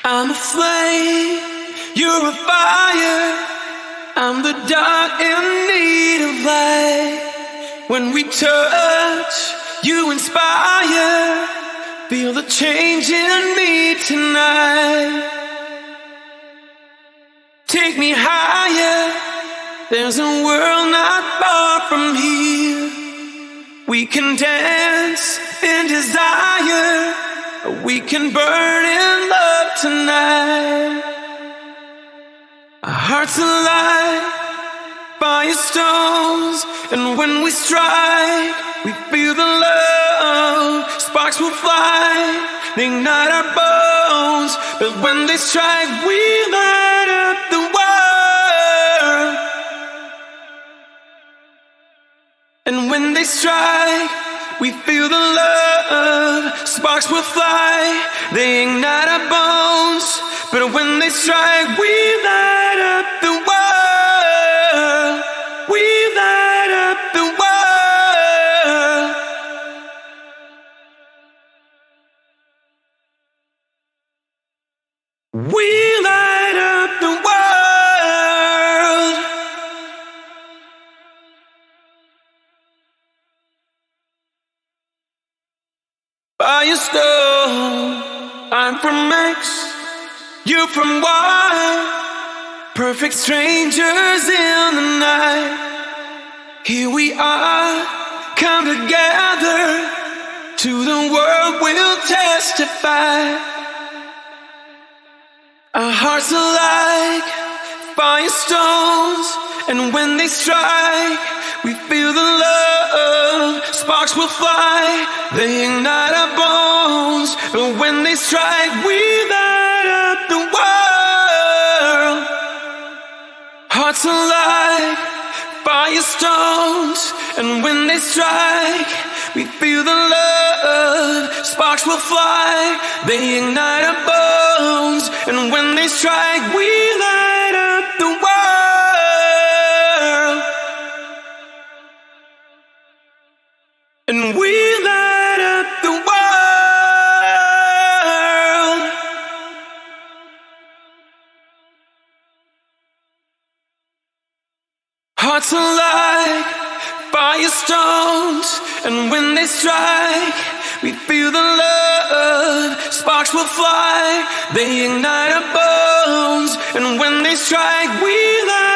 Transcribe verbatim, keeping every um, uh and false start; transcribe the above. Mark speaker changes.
Speaker 1: I'm a flame, you're a fire. I'm the dark in need of light. When we touch, you inspire. Feel the change in me tonight. Take me higher. There's a world not far from here. We can dance in desire. We can burn in love tonight. Our hearts alight, firestones, and when we strike, we feel the love. Sparks will fly, they ignite our bones. But when they strike, we light up the world. And when they strike, we feel the love. Sparks will fly, they ignite our bones. But when they strike, we light up the world. We light up the world. We light up the world. Firestone, I'm from X, you from Y. Perfect strangers in the night. Here we are, come together. To the world we'll testify. Our hearts are like firestones, and when they strike, we feel the love. Sparks will fly, they ignite our bones. But when they strike, we light up the world. Hearts are like firestones, and when they strike, we feel the love. Sparks will fly, they ignite our bones. And when they strike, we light up the world. And we light up the world. Hearts are like firestones, and when they strike, we feel the love. Sparks will fly, they ignite our bones. And when they strike, we light